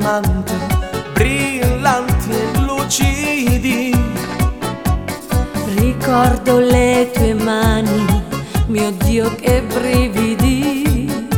diamanti brillanti e lucidi. Ricordo le tue mani, mio Dio che brividi.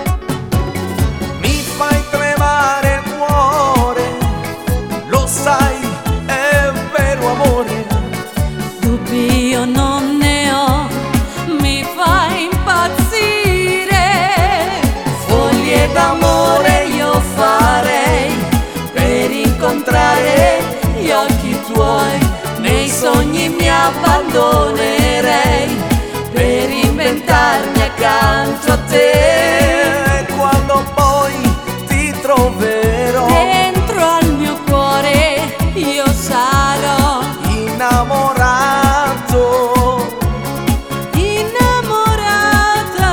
Mi fai tremare il cuore, lo sai, è vero amore. Dubbi io non ne ho, mi fai impazzire. Foglie d'amore io farei per incontrare gli occhi tuoi. Nei sogni mi abbandonerei per inventarmi accanto a te. E quando poi ti troverò dentro al mio cuore io sarò innamorato, innamorata.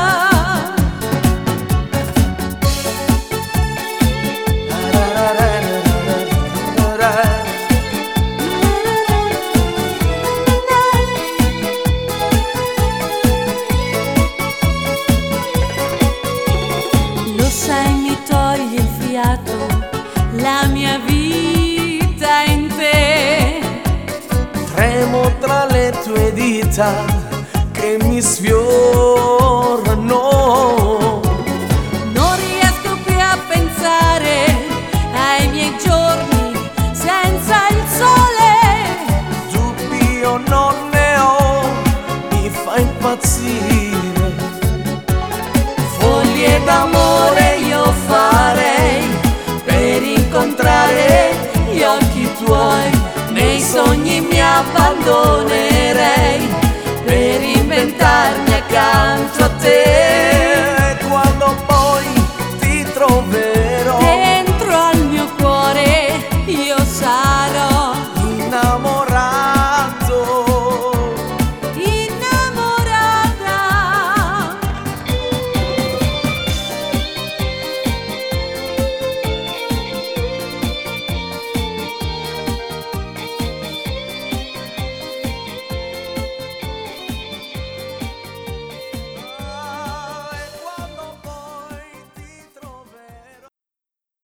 Lo sai, mi toglie il fiato la mia vita in te. tremo tra le tue dita che mi sfiorano.